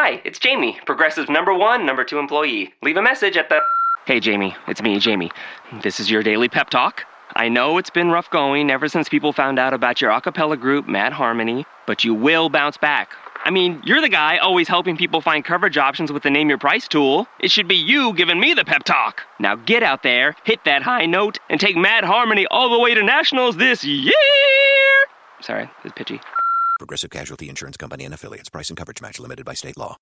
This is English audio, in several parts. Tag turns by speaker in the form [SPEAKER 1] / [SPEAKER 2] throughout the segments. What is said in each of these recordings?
[SPEAKER 1] Hi, it's Jamie, Progressive's #1, #2 employee. Leave a message at the... Hey, Jamie, it's me, Jamie. This is your daily pep talk. I know it's been rough going ever since people found out about your a cappella group, Mad Harmony, but you will bounce back. I mean, you're the guy always helping people find coverage options with the Name Your Price tool. It should be you giving me the pep talk. Now get out there, hit that high note, and take Mad Harmony all the way to nationals this year! Sorry, it's pitchy.
[SPEAKER 2] Progressive Casualty Insurance Company and Affiliates. Price and coverage match limited by state law.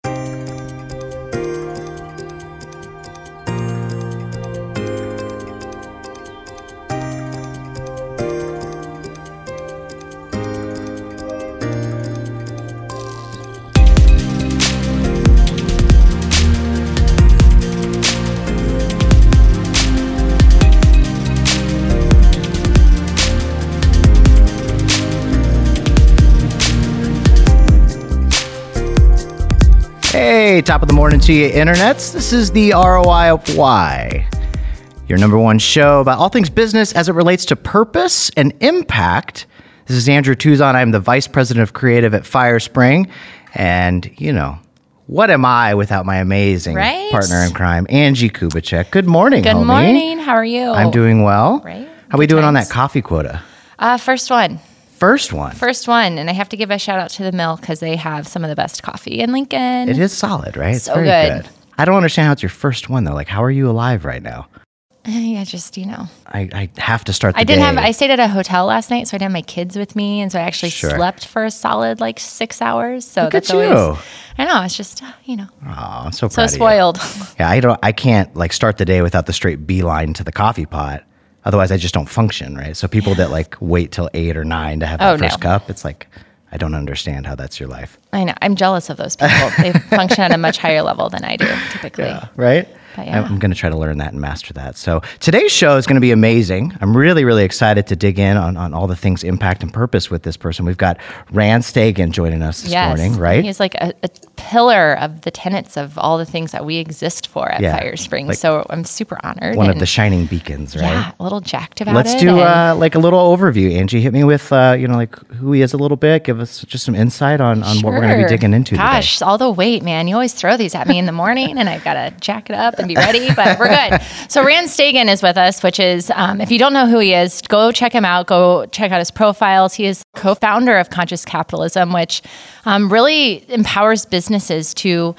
[SPEAKER 3] Hey, top of the morning to you, internets. This is the ROI of Why, your #1 show about all things business as it relates to purpose and impact. This is Andrew Tuzon. I'm the Vice President of Creative at Firespring. And, what am I without my amazing partner in crime, Angie Kubicek? Good morning,
[SPEAKER 4] Good
[SPEAKER 3] homie.
[SPEAKER 4] morning. How are you?
[SPEAKER 3] I'm doing well.
[SPEAKER 4] Right.
[SPEAKER 3] How are we doing on that coffee quota?
[SPEAKER 4] First one.
[SPEAKER 3] First one.
[SPEAKER 4] First one. And I have to give a shout out to the mill because they have some of the best coffee in Lincoln.
[SPEAKER 3] It is solid, right? It's
[SPEAKER 4] So
[SPEAKER 3] very
[SPEAKER 4] good.
[SPEAKER 3] I don't understand how it's your first one, though. Like, how are you alive right now?
[SPEAKER 4] Yeah, just,
[SPEAKER 3] I have to start the
[SPEAKER 4] I stayed at a hotel last night, so I didn't have my kids with me. And so I actually slept for a solid 6 hours. So
[SPEAKER 3] Look
[SPEAKER 4] that's
[SPEAKER 3] at you.
[SPEAKER 4] always, I know, it's just,
[SPEAKER 3] Oh, I'm so proud
[SPEAKER 4] so
[SPEAKER 3] of you.
[SPEAKER 4] spoiled.
[SPEAKER 3] Yeah, I can't start the day without the straight beeline to the coffee pot. Otherwise, I just don't function, right? So people that wait till 8 or 9 to have that first cup, it's I don't understand how that's your life.
[SPEAKER 4] I know. I'm jealous of those people. They function at a much higher level than I do, typically.
[SPEAKER 3] Yeah, right?
[SPEAKER 4] But yeah.
[SPEAKER 3] I'm going to try to learn that and master that. So today's show is going to be amazing. I'm really, really excited to dig in on all the things impact and purpose with this person. We've got Rand Stagen joining us this morning, right?
[SPEAKER 4] He's like a pillar of the tenets of all the things that we exist for at Firespring. So I'm super honored.
[SPEAKER 3] One of the shining beacons, right?
[SPEAKER 4] Yeah, a little jacked about
[SPEAKER 3] Let's
[SPEAKER 4] it.
[SPEAKER 3] do a little overview, Angie. Hit me with, who he is a little bit. Give us just some insight on what we're going to be digging into today.
[SPEAKER 4] Gosh, all the weight, man. You always throw these at me in the morning, and I've got to jack it up and be ready, but we're good. So Rand Stagen is with us, which is, if you don't know who he is, go check him out. Go check out his profiles. He is co-founder of Conscious Capitalism, which really empowers businesses to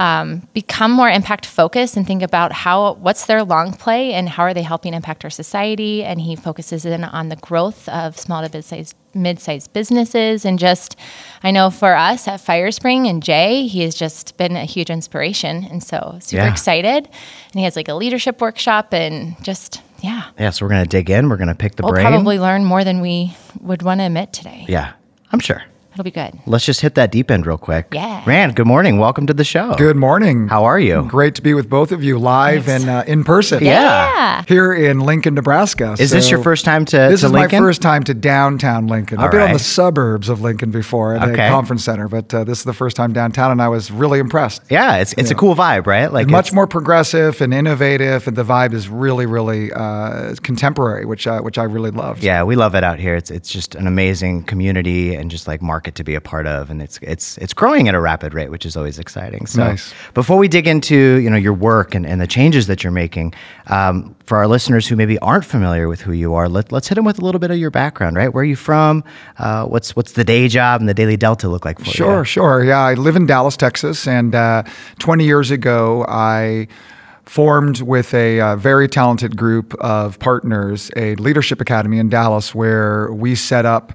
[SPEAKER 4] become more impact focused and think about what's their long play and how are they helping impact our society. And he focuses in on the growth of small to mid-sized businesses. And just, I know for us at Firespring and Jay, he has just been a huge inspiration. And so super excited. And he has a leadership workshop and just, yeah.
[SPEAKER 3] Yeah, so we're going to dig in. We're going to pick the brain.
[SPEAKER 4] We'll probably learn more than we would want to admit today.
[SPEAKER 3] Yeah, I'm sure.
[SPEAKER 4] It'll be good.
[SPEAKER 3] Let's just hit that deep end real quick.
[SPEAKER 4] Yeah.
[SPEAKER 3] Rand, good morning. Welcome to the show.
[SPEAKER 5] Good morning.
[SPEAKER 3] How are you?
[SPEAKER 5] Great to be with both of you live and in person.
[SPEAKER 4] Yeah.
[SPEAKER 5] Here in Lincoln, Nebraska.
[SPEAKER 3] Is this your first time to Lincoln?
[SPEAKER 5] This is my first time to downtown Lincoln. I've been on the suburbs of Lincoln before at a conference center, but this is the first time downtown, and I was really impressed.
[SPEAKER 3] Yeah, it's a cool vibe, right?
[SPEAKER 5] Much more progressive and innovative, and the vibe is really, really contemporary, which I really loved.
[SPEAKER 3] Yeah, we love it out here. It's just an amazing community and just market to be a part of, and it's growing at a rapid rate, which is always exciting. So
[SPEAKER 5] nice.
[SPEAKER 3] Before we dig into your work and the changes that you're making, for our listeners who maybe aren't familiar with who you are, let's hit them with a little bit of your background, right? Where are you from? What's the day job and the daily delta look like for you?
[SPEAKER 5] Sure. Yeah, I live in Dallas, Texas, and 20 years ago, I formed with a very talented group of partners a leadership academy in Dallas where we set up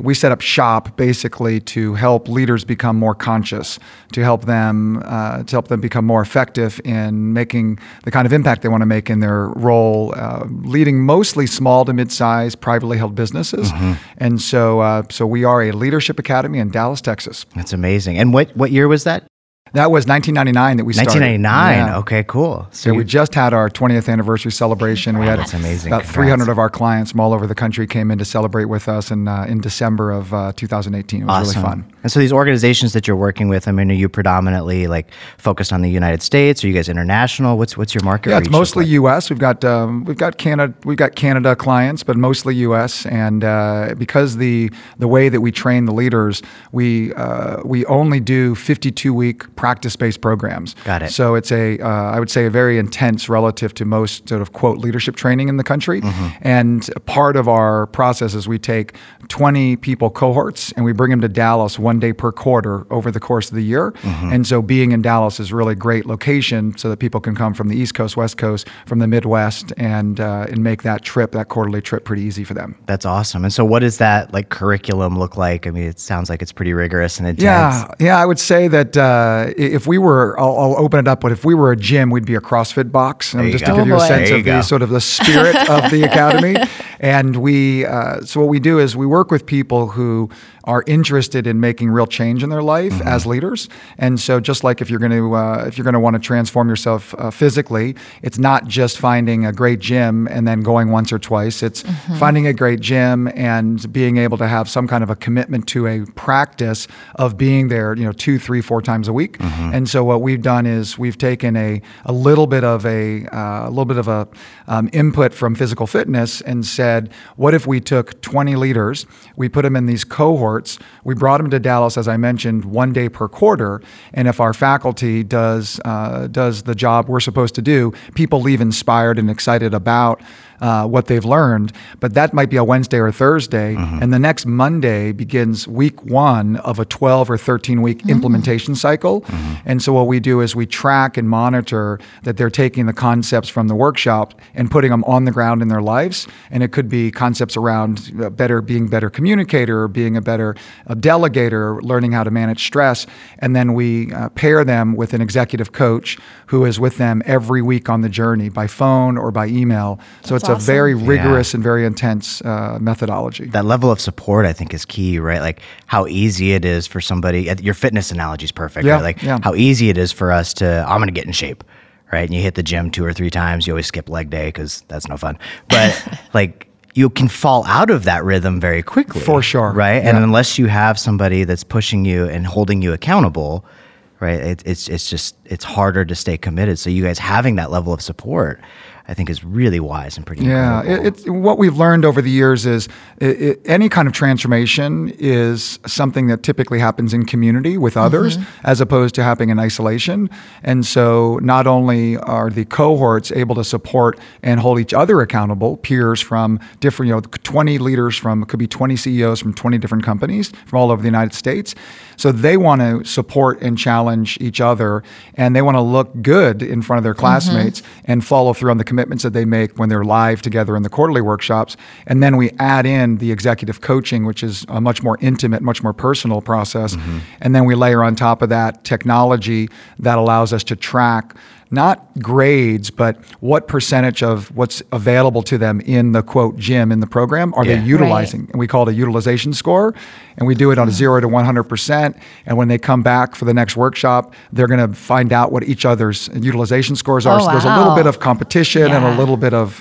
[SPEAKER 5] shop basically to help leaders become more conscious, to help them become more effective in making the kind of impact they want to make in their role, leading mostly small to mid-sized privately held businesses. Mm-hmm. And so we are a leadership academy in Dallas, Texas.
[SPEAKER 3] That's amazing. And what year was that?
[SPEAKER 5] That was 1999 that we started.
[SPEAKER 3] 1999.
[SPEAKER 5] Yeah.
[SPEAKER 3] Okay, cool.
[SPEAKER 5] So we just had our 20th anniversary celebration. We had
[SPEAKER 3] That's amazing.
[SPEAKER 5] About 300 of our clients from all over the country came in to celebrate with us in December of 2018. It was
[SPEAKER 3] awesome.
[SPEAKER 5] Really fun.
[SPEAKER 3] And so these organizations that you're working with, I mean, are you predominantly focused on the United States? Are you guys international? What's your market?
[SPEAKER 5] Yeah, it's mostly U.S. We've got Canada clients, but mostly U.S. And because the way that we train the leaders, we only do 52-week practice-based programs.
[SPEAKER 3] Got it.
[SPEAKER 5] So it's I would say a very intense relative to most sort of quote leadership training in the country. And part of our process is we take 20 people cohorts and we bring them to Dallas 1 day per quarter over the course of the year. And so being in Dallas is really a great location so that people can come from the East Coast, West Coast, from the Midwest, and make that quarterly trip pretty easy for them.
[SPEAKER 3] That's awesome. And so what does that like curriculum look like? I mean, it sounds like it's pretty rigorous and intense.
[SPEAKER 5] Yeah. I would say that if we were, I'll open it up, but if we were a gym, we'd be a CrossFit box. And just to give you a sense of the sort of the spirit of the academy. And so what we do is we work with people who are interested in making real change in their life as leaders. And so just like if you're going to want to transform yourself physically, it's not just finding a great gym and then going once or twice. It's finding a great gym and being able to have some kind of a commitment to a practice of being there, 2, 3, 4 times a week. And so what we've done is we've taken a little bit of input from physical fitness and said, what if we took 20 leaders, we put them in these cohorts, we brought them to Dallas, as I mentioned, 1 day per quarter, and if our faculty does the job we're supposed to do, people leave inspired and excited about what they've learned. But that might be a Wednesday or Thursday, and the next Monday begins week 1 of a 12 or 13 week implementation cycle. And so what we do is we track and monitor that they're taking the concepts from the workshop and putting them on the ground in their lives. And it could be concepts around being better communicator, being a better delegator, learning how to manage stress. And then we pair them with an executive coach who is with them every week on the journey by phone or by email. So it's a very rigorous and very intense methodology.
[SPEAKER 3] That level of support, I think, is key, right? Like how easy it is for somebody, your fitness analogy is perfect, right? Like how easy it is for us I'm going to get in shape, right? And you hit the gym 2 or 3 times, you always skip leg day because that's no fun. But like, you can fall out of that rhythm very quickly.
[SPEAKER 5] For sure.
[SPEAKER 3] Right? Yeah. And unless you have somebody that's pushing you and holding you accountable, right, it's harder to stay committed. So you guys having that level of support, I think, is really wise and pretty incredible.
[SPEAKER 5] What we've learned over the years is any kind of transformation is something that typically happens in community with others as opposed to happening in isolation. And so not only are the cohorts able to support and hold each other accountable, peers from different, 20 leaders could be 20 CEOs from 20 different companies from all over the United States. So they want to support and challenge each other, and they want to look good in front of their classmates and follow through on the commitments that they make when they're live together in the quarterly workshops. And then we add in the executive coaching, which is a much more intimate, much more personal process. And then we layer on top of that technology that allows us to track not grades, but what percentage of what's available to them in the quote gym in the program are they utilizing? Right. And we call it a utilization score. And we do it on a 0 to 100%. And when they come back for the next workshop, they're going to find out what each other's utilization scores are. So there's a little bit of competition and a little bit of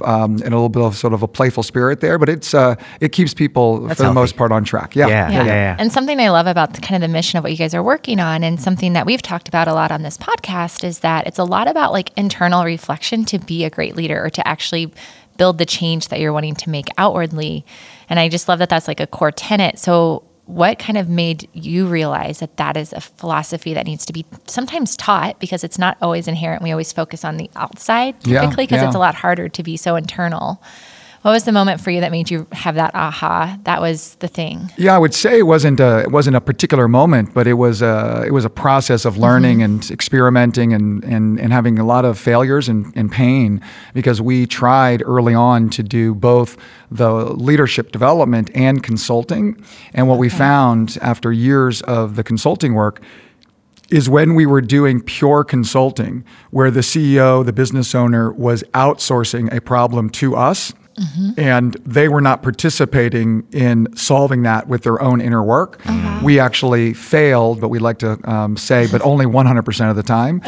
[SPEAKER 5] sort of a playful spirit there. But it keeps people for the most part on track. Yeah.
[SPEAKER 4] And something I love about the mission of what you guys are working on, and something that we've talked about a lot on this podcast, is that it's a lot about like internal reflection to be a great leader or to actually build the change that you're wanting to make outwardly. And I just love that that's like a core tenet. So what kind of made you realize that that is a philosophy that needs to be sometimes taught, because it's not always inherent? We always focus on the outside typically because it's a lot harder to be so internal. What was the moment for you that made you have that aha? That was the thing.
[SPEAKER 5] Yeah, I would say it wasn't a particular moment, but it was a process of learning and experimenting and having a lot of failures and pain, because we tried early on to do both the leadership development and consulting. And what we found after years of the consulting work is when we were doing pure consulting, where the CEO, the business owner, was outsourcing a problem to us, and they were not participating in solving that with their own inner work. We actually failed, but we like to say, but only 100% of the time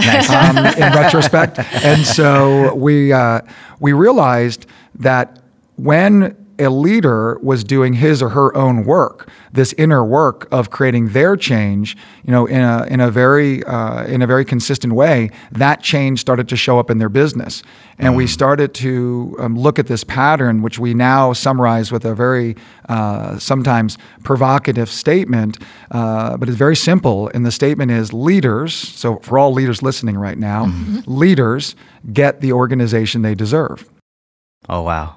[SPEAKER 5] in retrospect. And so we realized that when a leader was doing his or her own work, this inner work of creating their change, in a very consistent way, that change started to show up in their business. And we started to look at this pattern, which we now summarize with a very sometimes provocative statement, but it's very simple. And the statement is leaders, so for all leaders listening right now, leaders get the organization they deserve.
[SPEAKER 3] Oh, wow.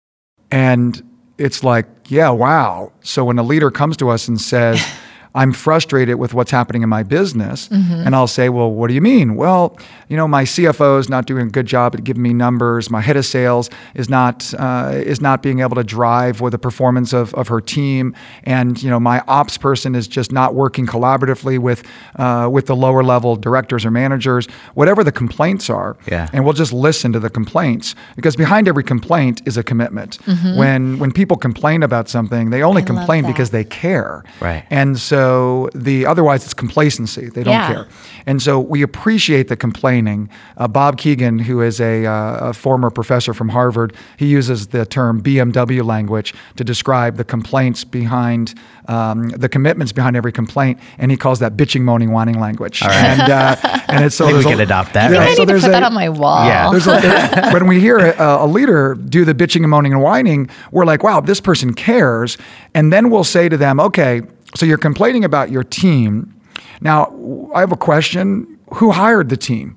[SPEAKER 5] And it's like, yeah, wow. So when a leader comes to us and says, I'm frustrated with what's happening in my business. And I'll say, well, what do you mean? Well, my CFO is not doing a good job at giving me numbers. My head of sales is not being able to drive with the performance of her team. And, my ops person is just not working collaboratively with the lower level directors or managers, whatever the complaints are.
[SPEAKER 3] Yeah.
[SPEAKER 5] And we'll just listen to the complaints, because behind every complaint is a commitment. When people complain about something, they only complain because they care.
[SPEAKER 3] Right.
[SPEAKER 5] And so otherwise it's complacency. They don't care. And so we appreciate the complaining. Bob Keegan, who is a former professor from Harvard, he uses the term BMW language to describe the complaints behind, the commitments behind every complaint, and he calls that bitching, moaning, whining language. All right. And it's so
[SPEAKER 3] Maybe we could adopt that.
[SPEAKER 4] I
[SPEAKER 3] Right?
[SPEAKER 4] need to put that on my wall.
[SPEAKER 3] Yeah.
[SPEAKER 5] When we hear a leader do the bitching and moaning and whining, we're like, wow, this person cares. And then we'll say to them, okay, so you're complaining about your team. Now, I have a question. Who hired the team?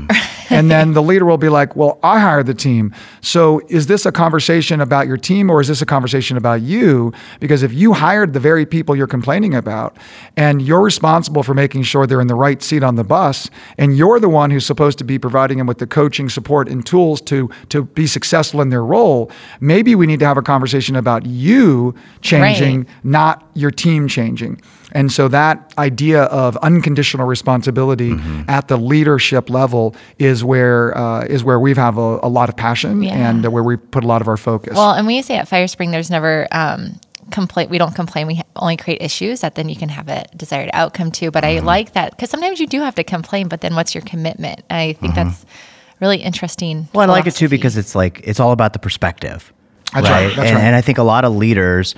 [SPEAKER 5] And then the leader will be like, well, I hired the team. So is this a conversation about your team, or is this a conversation about you? Because if you hired the very people you're complaining about, and you're responsible for making sure they're in the right seat on the bus, and you're the one who's supposed to be providing them with the coaching, support, and tools to be successful in their role, maybe we need to have a conversation about you changing, not your team changing. And so that idea of unconditional responsibility at the leadership level is where we have a lot of passion and where we put a lot of our focus.
[SPEAKER 4] Well, and when you say at Firespring, there's never complaint. We don't complain. We only create issues that then you can have a desired outcome to. But I like that, because sometimes you do have to complain, but then what's your commitment? And I think that's really interesting.
[SPEAKER 3] Well, I like it too, because it's all about the perspective.
[SPEAKER 5] That's right. That's right.
[SPEAKER 3] And I think a lot of leaders,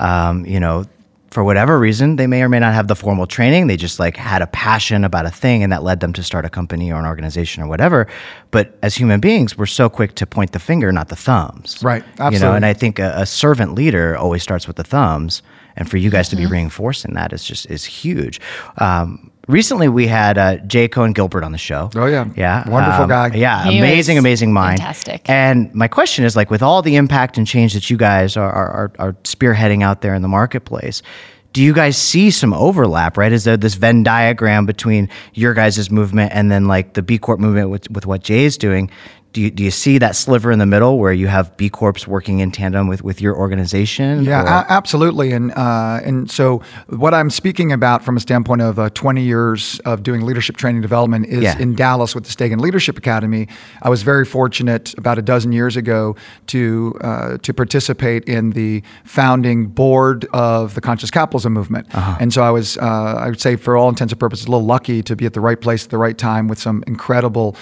[SPEAKER 3] for whatever reason, they may or may not have the formal training. They just had a passion about a thing, and that led them to start a company or an organization or whatever. But as human beings, we're so quick to point the finger, not the thumbs.
[SPEAKER 5] Right. Absolutely.
[SPEAKER 3] And I think a servant leader always starts with the thumbs. And for you guys to be reinforcing that is huge. Recently, we had Jay Cohen Gilbert on the show.
[SPEAKER 5] Oh, yeah.
[SPEAKER 3] Yeah.
[SPEAKER 5] Wonderful guy.
[SPEAKER 3] Yeah.
[SPEAKER 4] He
[SPEAKER 3] amazing mind.
[SPEAKER 4] fantastic.
[SPEAKER 3] And my question is, with all the impact and change that you guys are spearheading out there in the marketplace, do you guys see some overlap, right? Is there this Venn diagram between your guys' movement and then the B Corp movement with what Jay's doing? Do you see that sliver in the middle where you have B Corps working in tandem with your organization?
[SPEAKER 5] Yeah, absolutely. And so what I'm speaking about from a standpoint of 20 years of doing leadership training development is in Dallas with the Stegan Leadership Academy. I was very fortunate about a dozen years ago to participate in the founding board of the Conscious Capitalism movement. And so I was, I would say, for all intents and purposes, a little lucky to be at the right place at the right time with some incredible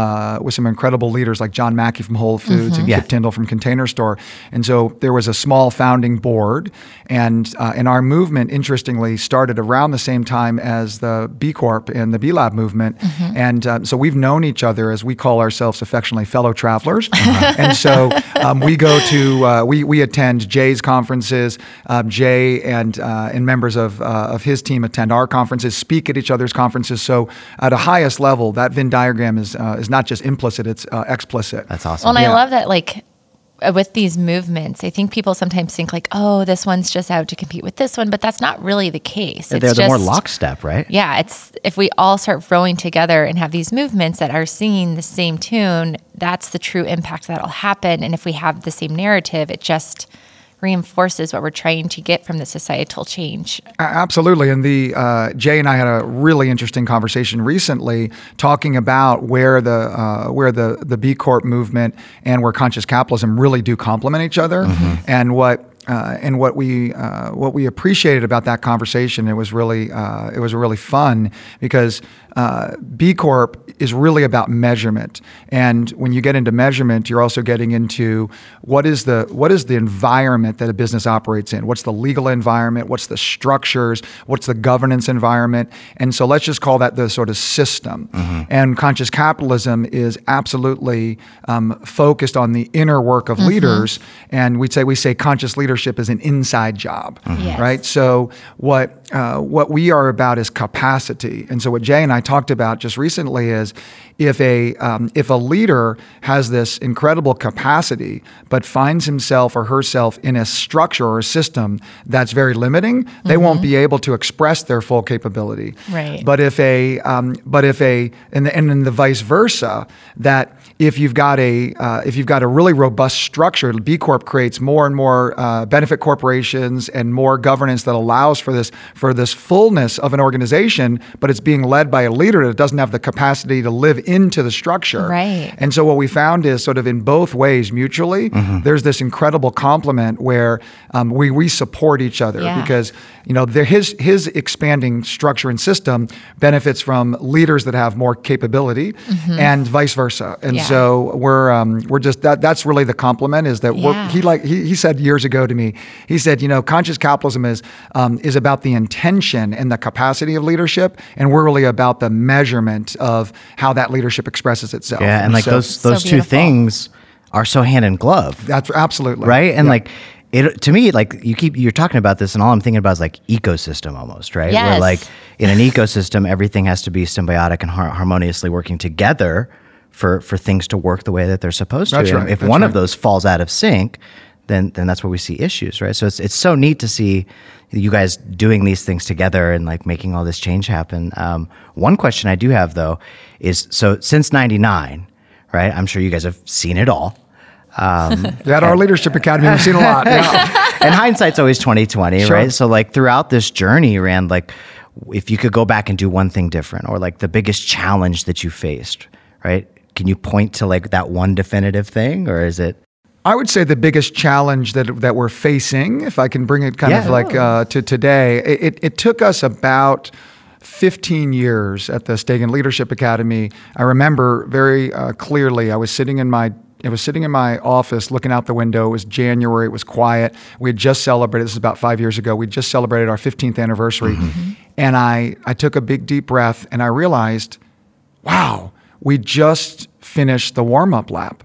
[SPEAKER 5] leaders like John Mackey from Whole Foods and Kip Tindall from Container Store. And so there was a small founding board, and our movement, interestingly, started around the same time as the B Corp and the B Lab movement. And so we've known each other, as we call ourselves affectionately, fellow travelers. And so we go to, we attend Jay's conferences. Jay and members of his team attend our conferences, speak at each other's conferences. So at a highest level, that Venn diagram is not just implicit, it's explicit.
[SPEAKER 3] That's awesome.
[SPEAKER 4] Well, and I love that, with these movements, I think people sometimes think oh, this one's just out to compete with this one, but that's not really the case.
[SPEAKER 3] They're more lockstep, right?
[SPEAKER 4] Yeah, it's if we all start rowing together and have these movements that are singing the same tune, that's the true impact that'll happen. And if we have the same narrative, it just reinforces what we're trying to get from the societal change.
[SPEAKER 5] Absolutely. And Jay and I had a really interesting conversation recently talking about where the B Corp movement and where conscious capitalism really do complement each other. And what we appreciated about that conversation, it was really fun because B Corp is really about measurement. And when you get into measurement, you're also getting into what is the environment that a business operates in? What's the legal environment? What's the structures? What's the governance environment? And so let's just call that the sort of system. And conscious capitalism is absolutely focused on the inner work of leaders. And we say conscious leadership is an inside job,
[SPEAKER 4] Yes.
[SPEAKER 5] right? So what we are about is capacity. And so what Jay and I talked about just recently is if a leader has this incredible capacity, but finds himself or herself in a structure or a system that's very limiting, they won't be able to express their full capability.
[SPEAKER 4] Right.
[SPEAKER 5] But if and then the vice versa, that if you've got a really robust structure, B Corp creates more and more benefit corporations and more governance that allows for this fullness of an organization, but it's being led by a leader that doesn't have the capacity to live into the structure.
[SPEAKER 4] Right.
[SPEAKER 5] And so what we found is sort of in both ways mutually, there's this incredible complement where we support each other because his expanding structure and system benefits from leaders that have more capability and vice versa. And so we're just that's really the complement is that he said years ago to me, he said, conscious capitalism is about the intention and the capacity of leadership, and we're really about the measurement of how that leadership expresses itself.
[SPEAKER 3] Yeah, and like those two
[SPEAKER 4] beautiful.
[SPEAKER 3] things are so hand in glove.
[SPEAKER 5] That's absolutely
[SPEAKER 3] right. And like it to me, like you're talking about this, and all I'm thinking about is like ecosystem almost, right?
[SPEAKER 4] Yes.
[SPEAKER 3] Where like in an ecosystem, everything has to be symbiotic and harmoniously working together for things to work the way that they're supposed to.
[SPEAKER 5] That's
[SPEAKER 3] And
[SPEAKER 5] right.
[SPEAKER 3] if
[SPEAKER 5] That's
[SPEAKER 3] one
[SPEAKER 5] right.
[SPEAKER 3] of those falls out of sync, then that's where we see issues, right? So it's so neat to see you guys doing these things together and like making all this change happen. One question I do have though is, so since '99, right? I'm sure you guys have seen it all.
[SPEAKER 5] At our leadership academy, we've seen a lot. Yeah.
[SPEAKER 3] And hindsight's always 20/20,
[SPEAKER 5] Sure.
[SPEAKER 3] right? So like throughout this journey, Rand, like if you could go back and do one thing different, or like the biggest challenge that you faced, right? Can you point to like that one definitive thing, or is it?
[SPEAKER 5] I would say the biggest challenge that we're facing, if I can bring it kind of like to today, it took us about 15 years at the Stegan Leadership Academy. I remember very clearly, I was sitting in my office looking out the window. It was January. It was quiet. We had just celebrated, this is about 5 years ago, we just celebrated our 15th anniversary. And I took a big deep breath and I realized, wow, we just finished the warm-up lap.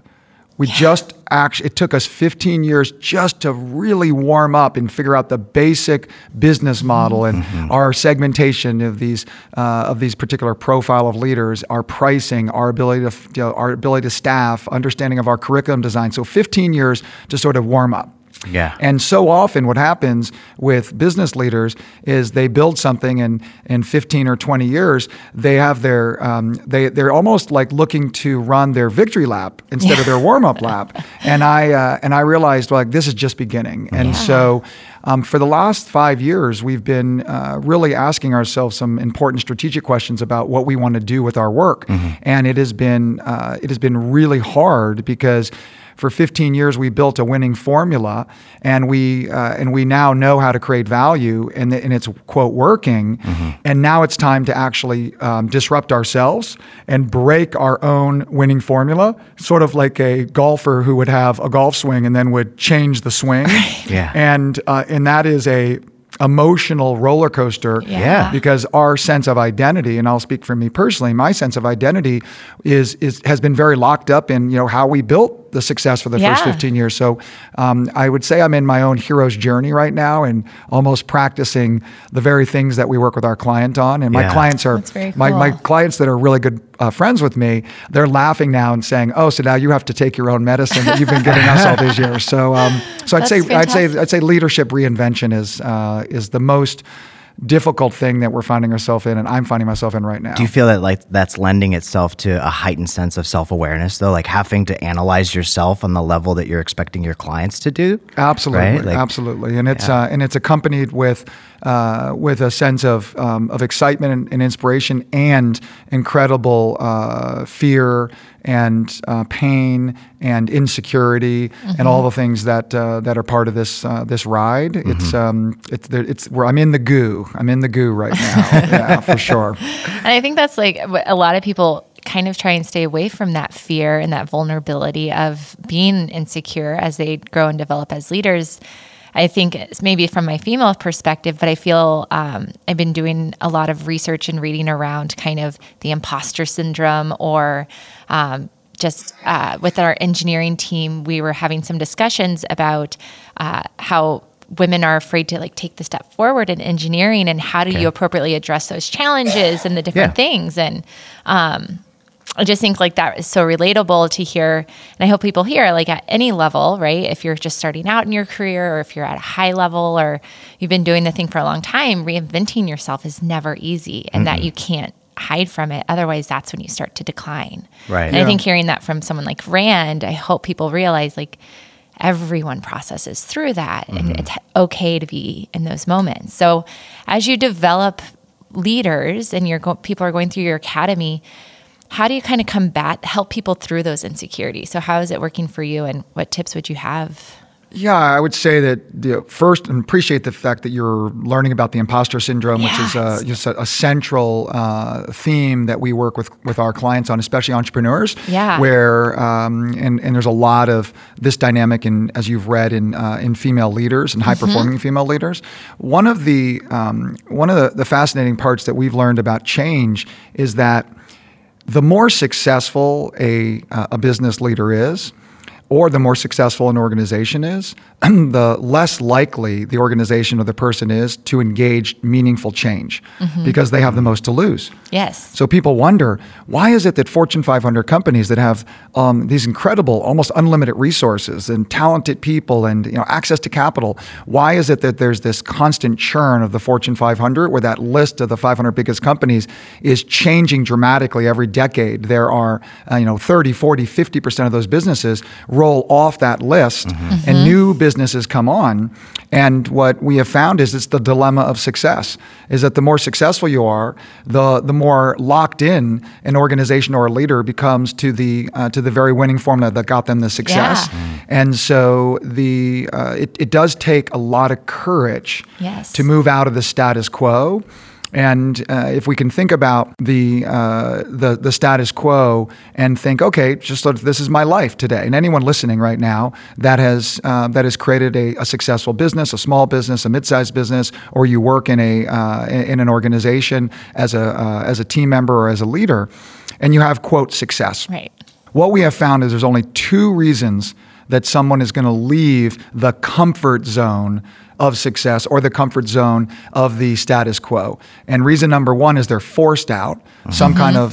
[SPEAKER 5] It took us 15 years just to really warm up and figure out the basic business model and our segmentation of these particular profile of leaders, our pricing, our ability to staff, understanding of our curriculum design. So 15 years to sort of warm up.
[SPEAKER 3] Yeah.
[SPEAKER 5] And so often what happens with business leaders is they build something and in 15 or 20 years, they have they're almost like looking to run their victory lap instead of their warm-up lap. And I realized like this is just beginning. And so for the last 5 years, we've been really asking ourselves some important strategic questions about what we want to do with our work. And it has been really hard because for 15 years, we built a winning formula, and we now know how to create value, and it's quote working. And now it's time to actually disrupt ourselves and break our own winning formula, sort of like a golfer who would have a golf swing and then would change the swing.
[SPEAKER 3] Yeah.
[SPEAKER 5] And that is a emotional roller coaster.
[SPEAKER 3] Yeah.
[SPEAKER 5] Because our sense of identity, and I'll speak for me personally, my sense of identity has been very locked up in how we built the success for the first 15 years. So I would say I'm in my own hero's journey right now and almost practicing the very things that we work with our client on. And my clients are
[SPEAKER 4] That's very
[SPEAKER 5] my
[SPEAKER 4] cool.
[SPEAKER 5] clients that are really good friends with me. They're laughing now and saying, "Oh, so now you have to take your own medicine that you've been giving us all these years." So I'd say leadership reinvention is the most difficult thing that we're finding ourselves in, and I'm finding myself in right now.
[SPEAKER 3] Do you feel that like that's lending itself to a heightened sense of self-awareness though, like having to analyze yourself on the level that you're expecting your clients to do?
[SPEAKER 5] Absolutely,
[SPEAKER 3] right? Like,
[SPEAKER 5] absolutely, and it's accompanied with a sense of excitement and inspiration and incredible fear and pain and insecurity and all the things that are part of this ride. It's where I'm in the goo. I'm in the goo right now. Yeah, for sure.
[SPEAKER 4] And I think that's like what a lot of people kind of try and stay away from that fear and that vulnerability of being insecure as they grow and develop as leaders. I think it's maybe from my female perspective, but I feel I've been doing a lot of research and reading around kind of the imposter syndrome, or with our engineering team, we were having some discussions about how women are afraid to like take the step forward in engineering, and how do you appropriately address those challenges and the different things. And I just think like that is so relatable to hear. And I hope people hear, like, at any level, right? If you're just starting out in your career, or if you're at a high level, or you've been doing the thing for a long time, reinventing yourself is never easy, and that you can't hide from it. Otherwise, that's when you start to decline.
[SPEAKER 3] Right.
[SPEAKER 4] And I think hearing that from someone like Rand, I hope people realize, like, everyone processes through that, and it's okay to be in those moments. So as you develop leaders and people are going through your academy, how do you kind of help people through those insecurities? So how is it working for you, and what tips would you have?
[SPEAKER 5] Yeah, I would say that first, and appreciate the fact that you're learning about the imposter syndrome, which is just a central theme that we work with our clients on, especially entrepreneurs.
[SPEAKER 4] Yeah.
[SPEAKER 5] Where and there's a lot of this dynamic as you've read in female leaders and high performing female leaders. One of the fascinating parts that we've learned about change is that the more successful a business leader is, or the more successful an organization is, the less likely the organization or the person is to engage meaningful change, because they have the most to lose.
[SPEAKER 4] Yes.
[SPEAKER 5] So people wonder, why is it that Fortune 500 companies that have these incredible, almost unlimited resources and talented people and access to capital, why is it that there's this constant churn of the Fortune 500, where that list of the 500 biggest companies is changing dramatically every decade? There are 30, 40, 50% of those businesses roll off that list, and new businesses come on. And what we have found is it's the dilemma of success, is that the more successful you are, the more locked in an organization or a leader becomes to the very winning formula that got them the success.
[SPEAKER 4] Yeah.
[SPEAKER 5] And so it does take a lot of courage to move out of the status quo. And if we can think about the status quo and think, okay, just so this is my life today, and anyone listening right now that has created a successful business, a small business, a mid-sized business, or you work in an organization as a team member or as a leader, and you have, quote, success.
[SPEAKER 4] Right.
[SPEAKER 5] What we have found is there's only two reasons that someone is going to leave the comfort zone of success or the comfort zone of the status quo. And reason number one is they're forced out, some kind of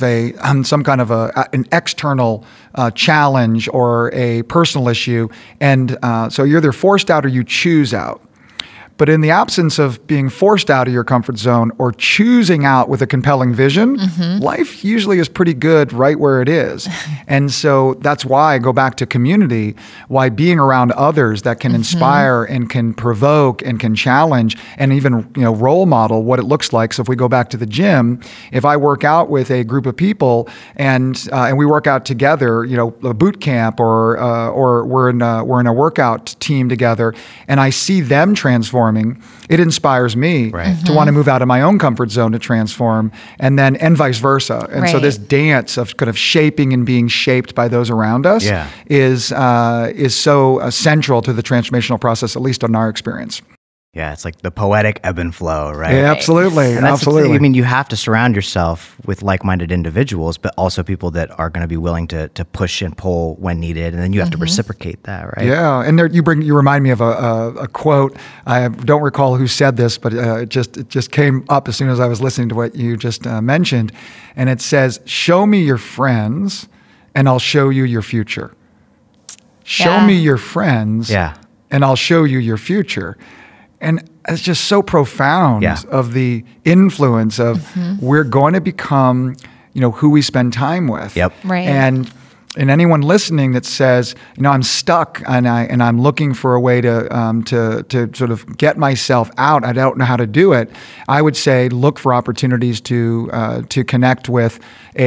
[SPEAKER 5] an external challenge or a personal issue. And so you're either forced out or you choose out. But in the absence of being forced out of your comfort zone or choosing out with a compelling vision, life usually is pretty good right where it is. And so that's why I go back to community, why being around others that can inspire and can provoke and can challenge and even role model what it looks like. So if we go back to the gym, if I work out with a group of people and we work out together, a boot camp or we're in a workout team together, and I see them transform, it inspires me to want to move out of my own comfort zone to transform, and vice versa. And so this dance of kind of shaping and being shaped by those around us is so central to the transformational process, at least in our experience.
[SPEAKER 3] Yeah, it's like the poetic ebb and flow, right?
[SPEAKER 5] Yeah, absolutely.
[SPEAKER 3] And that's
[SPEAKER 5] absolutely.
[SPEAKER 3] I mean, you have to surround yourself with like-minded individuals, but also people that are going to be willing to push and pull when needed, and then you have to reciprocate that, right?
[SPEAKER 5] Yeah, and you remind me of a quote. I don't recall who said this, but it just came up as soon as I was listening to what you just mentioned, and it says, "Show me your friends, and I'll show you your future. Show me your friends, and I'll show you your future." And it's just so profound of the influence of we're going to become, who we spend time with.
[SPEAKER 3] Yep.
[SPEAKER 4] Right.
[SPEAKER 5] And And anyone listening that says, I'm stuck and I'm looking for a way to sort of get myself out, I don't know how to do it, I would say look for opportunities to connect with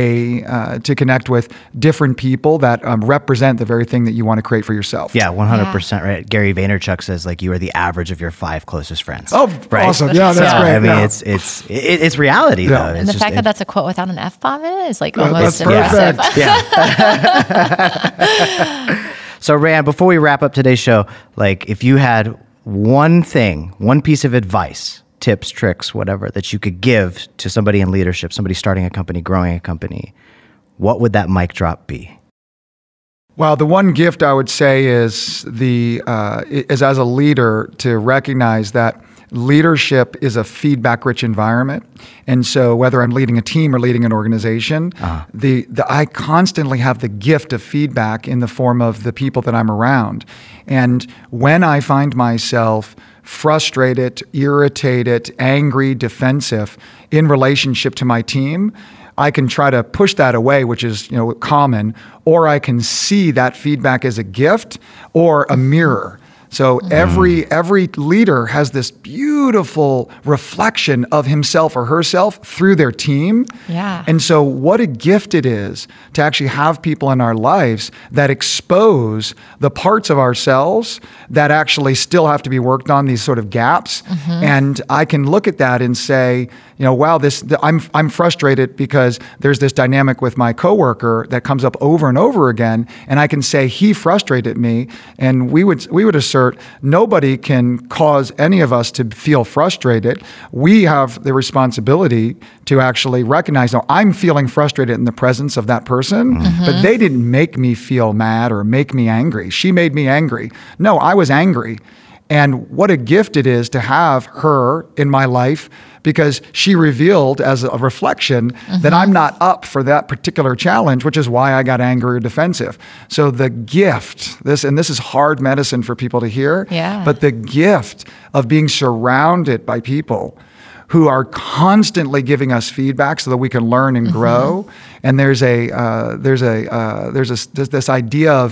[SPEAKER 5] different people that represent the very thing that you want to create for yourself.
[SPEAKER 3] Yeah, 100% right. Gary Vaynerchuk says like you are the average of your 5 closest friends.
[SPEAKER 5] Oh, right? Awesome! Yeah, that's great.
[SPEAKER 3] I mean,
[SPEAKER 5] yeah.
[SPEAKER 3] it's reality though.
[SPEAKER 4] And the fact that that's a quote without an F-bomb in it is like almost
[SPEAKER 5] that's
[SPEAKER 4] impressive.
[SPEAKER 3] Yeah. So Rand, before we wrap up today's show, like if you had one piece of advice, tips, tricks, whatever, that you could give to somebody in leadership, somebody starting a company, growing a company, what would that mic drop be?
[SPEAKER 5] Well, the one gift I would say is as a leader to recognize that leadership is a feedback-rich environment, and so whether I'm leading a team or leading an organization, I constantly have the gift of feedback in the form of the people that I'm around. And when I find myself frustrated, irritated, angry, defensive in relationship to my team, I can try to push that away, which is common, or I can see that feedback as a gift or a mirror. So every leader has this beautiful reflection of himself or herself through their team.
[SPEAKER 4] Yeah.
[SPEAKER 5] And so what a gift it is to actually have people in our lives that expose the parts of ourselves that actually still have to be worked on, these sort of gaps. And I can look at that and say, wow, I'm frustrated because there's this dynamic with my coworker that comes up over and over again, and I can say he frustrated me, and we would assert nobody can cause any of us to feel frustrated. We have the responsibility to actually recognize, no, I'm feeling frustrated in the presence of that person, but they didn't make me feel mad or make me angry. She made me angry. No, I was angry. And what a gift it is to have her in my life, because she revealed as a reflection that I'm not up for that particular challenge, which is why I got angry or defensive. So the gift, this is hard medicine for people to hear, but the gift of being surrounded by people who are constantly giving us feedback so that we can learn and grow. And there's this idea of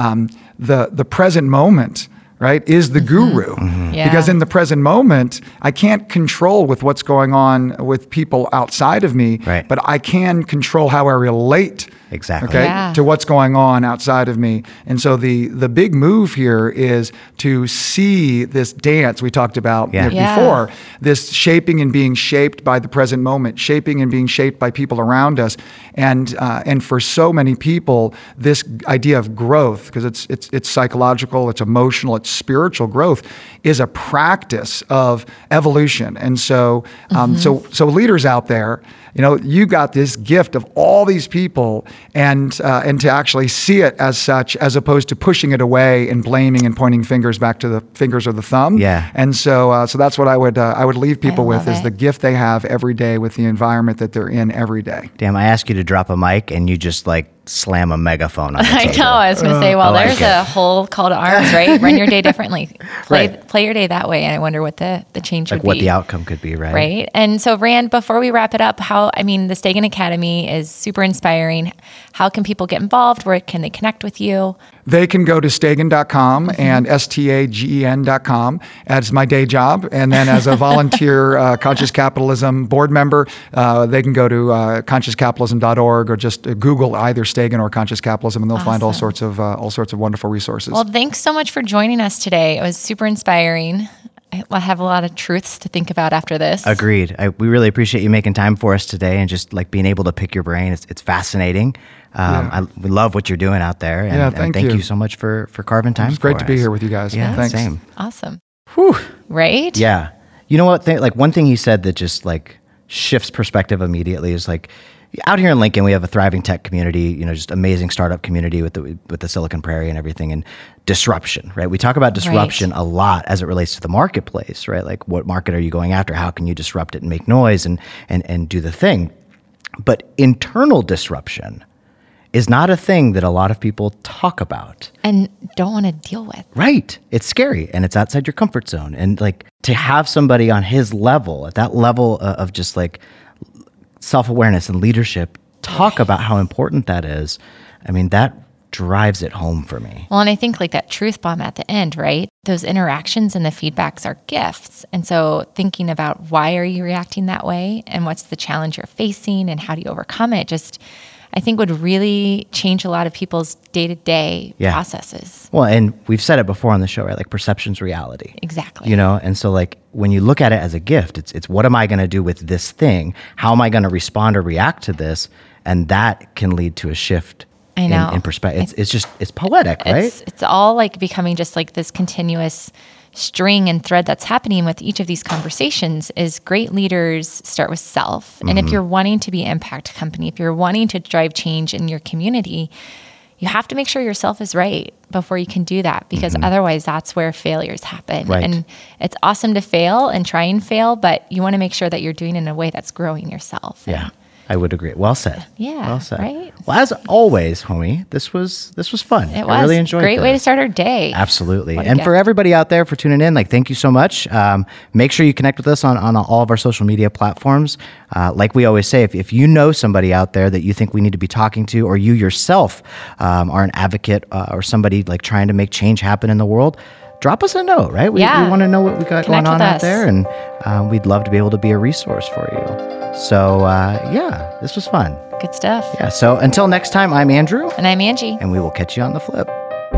[SPEAKER 5] the present moment, right, is the guru. Because in the present moment, I can't control with what's going on with people outside of me, but I can control how I relate to what's going on outside of me. And so the big move here is to see this dance we talked about before, this shaping and being shaped by the present moment, shaping and being shaped by people around us. And for so many people, this idea of growth, because it's psychological, it's emotional, it's spiritual growth, is a practice of evolution. And so so leaders out there, you got this gift of all these people, and to actually see it as such, as opposed to pushing it away and blaming and pointing fingers back to the fingers or the thumb. And so that's what I would leave people with, is the gift they have every day with the environment that they're in every day.
[SPEAKER 3] Damn, I ask you to drop a mic and you just slam a megaphone on the table.
[SPEAKER 4] I know. I was going to say, there's a whole call to arms, right? Run your day differently. Play your day that way. And I wonder what the change would be.
[SPEAKER 3] What the outcome could be, right?
[SPEAKER 4] Right. And so, Rand, before we wrap it up, the Stagen Academy is super inspiring. How can people get involved? Where can they connect with you?
[SPEAKER 5] They can go to Stagen.com and STAGEN.com as my day job. And then as a volunteer Conscious Capitalism board member, they can go to consciouscapitalism.org or just Google either Stagen or Conscious Capitalism, and they'll find all sorts of wonderful resources.
[SPEAKER 4] Well, thanks so much for joining us today. It was super inspiring. I have a lot of truths to think about after this.
[SPEAKER 3] Agreed. We really appreciate you making time for us today and just being able to pick your brain. It's fascinating. We love what you're doing out there. And thank you so much for carving time for us.
[SPEAKER 5] It's great to be here with you guys.
[SPEAKER 3] Yeah,
[SPEAKER 5] thanks.
[SPEAKER 3] Same.
[SPEAKER 4] Awesome.
[SPEAKER 3] Whew.
[SPEAKER 4] Right?
[SPEAKER 3] Yeah. You know what? One thing he said that just shifts perspective immediately is out here in Lincoln, we have a thriving tech community, just amazing startup community with the Silicon Prairie and everything, and disruption, right? We talk about disruption a lot as it relates to the marketplace, right? What market are you going after? How can you disrupt it and make noise and do the thing? But internal disruption is not a thing that a lot of people talk about.
[SPEAKER 4] And don't want to deal with.
[SPEAKER 3] Right. It's scary and it's outside your comfort zone. And to have somebody on his level, at that level of just self-awareness and leadership, talk about how important that is, I mean, that drives it home for me.
[SPEAKER 4] Well, and I think like that truth bomb at the end, right? Those interactions and the feedbacks are gifts. And so thinking about why are you reacting that way and what's the challenge you're facing and how do you overcome it, just I think would really change a lot of people's day-to-day processes.
[SPEAKER 3] Well, and we've said it before on the show, right? Like perception's reality.
[SPEAKER 4] Exactly.
[SPEAKER 3] You know, and so like when you look at it as a gift, it's what am I going to do with this thing? How am I going to respond or react to this? And that can lead to a shift in perspective. It's poetic, right?
[SPEAKER 4] It's all like becoming just like this continuous string and thread that's happening with each of these conversations is great leaders start with self. And if you're wanting to be an impact company, if you're wanting to drive change in your community, you have to make sure yourself is right before you can do that, because otherwise that's where failures happen.
[SPEAKER 3] Right.
[SPEAKER 4] And it's awesome to fail and try and fail, but you want to make sure that you're doing it in a way that's growing yourself.
[SPEAKER 3] Yeah. I would agree. Well said.
[SPEAKER 4] Yeah.
[SPEAKER 3] Well said.
[SPEAKER 4] Right.
[SPEAKER 3] Well, as always, homie, this was fun.
[SPEAKER 4] It was.
[SPEAKER 3] I really enjoyed it.
[SPEAKER 4] Great way to start our day.
[SPEAKER 3] Absolutely.
[SPEAKER 4] What a
[SPEAKER 3] And
[SPEAKER 4] gift.
[SPEAKER 3] for everybody out there for tuning in, like, thank you so much. Make sure you connect with us on all of our social media platforms. Like we always say, if you know somebody out there that you think we need to be talking to, or you yourself are an advocate or somebody like trying to make change happen in the world, drop us a note, right? We want to know what we got
[SPEAKER 4] Connect
[SPEAKER 3] going on
[SPEAKER 4] with
[SPEAKER 3] out
[SPEAKER 4] us.
[SPEAKER 3] there, and we'd love to be able to be a resource for you. So, this was fun.
[SPEAKER 4] Good stuff.
[SPEAKER 3] Yeah, so until next time, I'm Andrew,
[SPEAKER 4] And I'm Angie.
[SPEAKER 3] and we will catch you on the flip.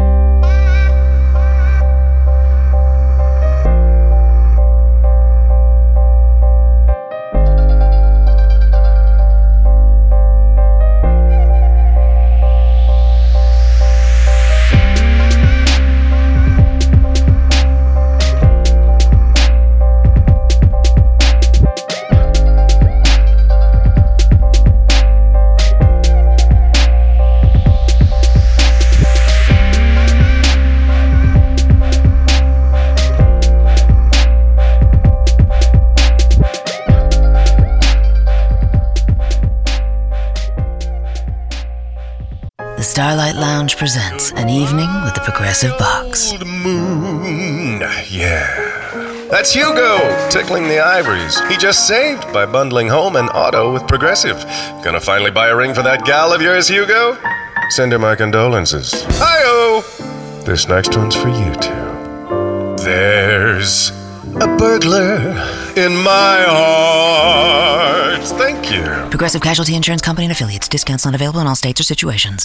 [SPEAKER 6] The Starlight Lounge presents An Evening with the Progressive Box.
[SPEAKER 7] Old moon, yeah. That's Hugo, tickling the ivories. He just saved by bundling home and auto with Progressive. Gonna finally buy a ring for that gal of yours, Hugo? Send her my condolences. Hi-oh! This next one's for you two. There's a burglar in my heart. Thank you.
[SPEAKER 6] Progressive Casualty Insurance Company and Affiliates. Discounts not available in all states or situations.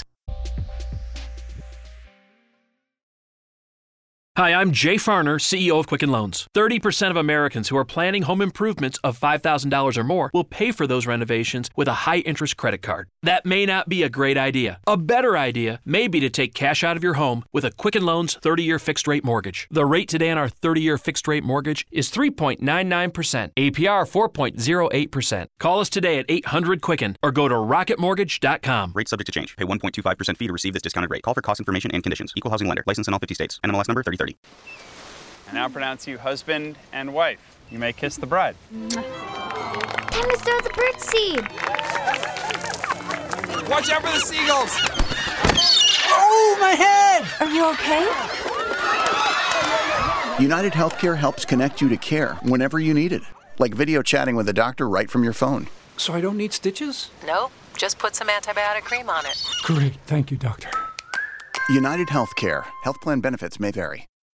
[SPEAKER 8] Hi, I'm Jay Farner, CEO of Quicken Loans. 30% of Americans who are planning home improvements of $5,000 or more will pay for those renovations with a high-interest credit card. That may not be a great idea. A better idea may be to take cash out of your home with a Quicken Loans 30-year fixed-rate mortgage. The rate today on our 30-year fixed-rate mortgage is 3.99%, APR 4.08%. Call us today at 800-QUICKEN or go to rocketmortgage.com.
[SPEAKER 9] Rate subject to change. Pay 1.25% fee to receive this discounted rate. Call for cost information and conditions. Equal housing lender. License in all 50 states. NMLS number 3030.
[SPEAKER 10] I now pronounce you husband and wife. You may kiss the bride.
[SPEAKER 11] Time to throw the bird seed.
[SPEAKER 12] Watch out for the seagulls! Oh, my head!
[SPEAKER 11] Are you okay?
[SPEAKER 13] United Healthcare helps connect you to care whenever you need it. Like video chatting with a doctor right from your phone.
[SPEAKER 12] So I don't need stitches?
[SPEAKER 14] Nope. Just put some antibiotic cream on it.
[SPEAKER 12] Great. Thank you, doctor.
[SPEAKER 13] United Healthcare. Health plan benefits may vary.